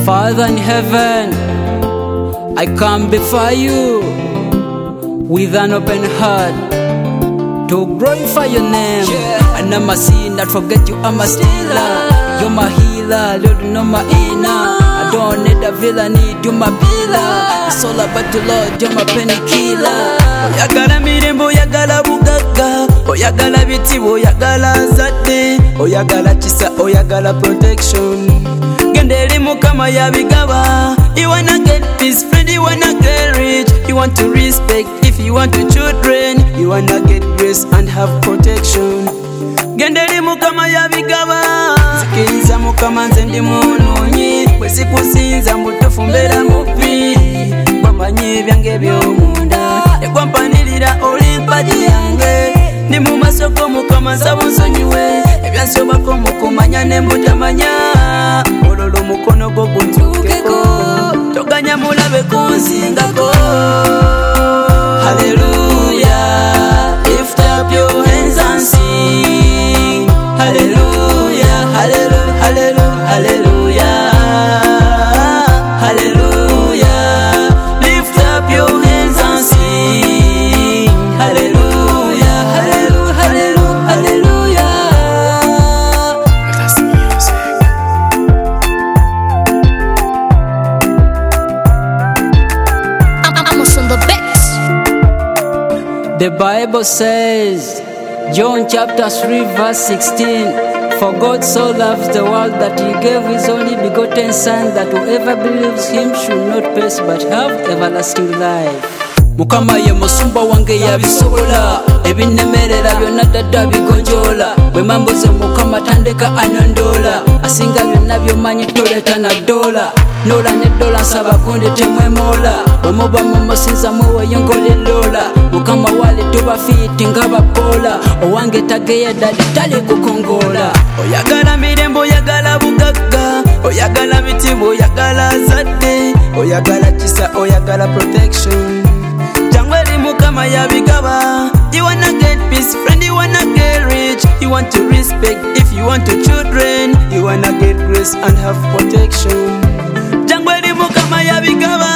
Father in heaven, I come before you with an open heart to glorify your name. And I'm a sin, not forget you, I'm a stealer. You're my healer, Lord, no my inner. I don't need a villain, need you my pillar. It's all about you, Lord, you're my penny killer. Oyagala mirembo, oyagala bugaga, oyagala bitibo, oyagala zate, oyagala chisa, oyagala protection. Gendeli mukama yabigaba. You wanna get peace, friend, you wanna get rich. You want to respect, if you want to children. You wanna get grace and have protection. Gendeli mukama yabigaba. Sikiriza mukama nze ndi munonyi. Bwe sikusinza mbutufu mbeera mubi. Wamanyi ebyange by'omunda. Egwampanirira oli mpaji yange. Ndi mu maaso g'omukama nsaba onsonyiwe. Ebyansobako mu kumanya ne mutamanya. Ololo mukono gwo guntukeko. Toganya mulabe kunzingako. Hallelujah, lift up your hands and sing. Hallelujah, hallelujah, hallelujah, hallelujah. Hallelujah, lift up your hands and sing. Hallelujah, hallelujah, hallelujah, hallelujah. That's music. I'm on the beat. The Bible says, John chapter 3 verse 16, for God so loves the world that he gave his only begotten Son, that whoever believes him should not perish but have everlasting life. Mukama ye musumba wange yabisobola, ebinemerera byonna dada bigonjola. Bwe mambuze mukama tandika anondola, asinga byonna by'omanyi toleta na dola. Nola ne dola nsaba kundetemu emola, omuba mumusinza muweyo ngolilola. Mukama wali tuba fiti nga bapola, owange tageya dadi tali kukongola. Oyagala mirembo, oyagala bugaga, oyagala bitibo, oyagala zadde, oyagala kisa, oyagala protection. Jangweli mukama yabigaba. You wanna get peace, friend, you wanna get rich. You want to respect, if you want to children. You wanna get grace and have protection. Jangweli mukama yabigaba.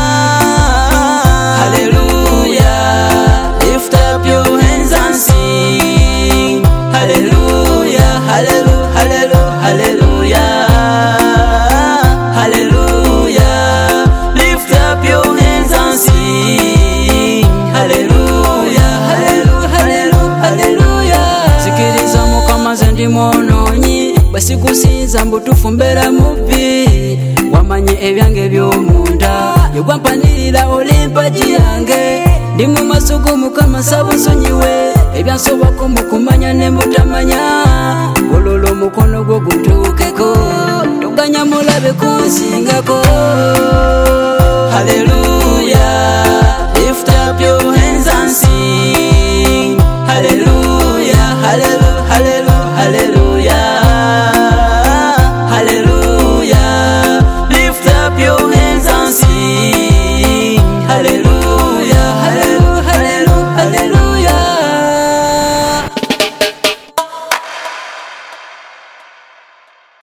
Hallelujah, lift up your hands and sing. Hallelujah, hallelujah, hallelujah, hallelujah. Hallelujah, lift up your hands and sing. Hallelujah, hallelujah, hallelujah, hallelujah. Sikiriza mukama nze ndi munonyi, bwe sikusinza mbutufu mbeera mubi. Wamanyi ebyange by'omunda, egwampanirira oli mpaji yange. Ndi mu maaso g'omukama nsaba onsonyiwe, ebyansobako mu kumanya ne mutamanya. Ololo omukono gwo guntukeko, toganya mulabe kunzingako. Hallelujah.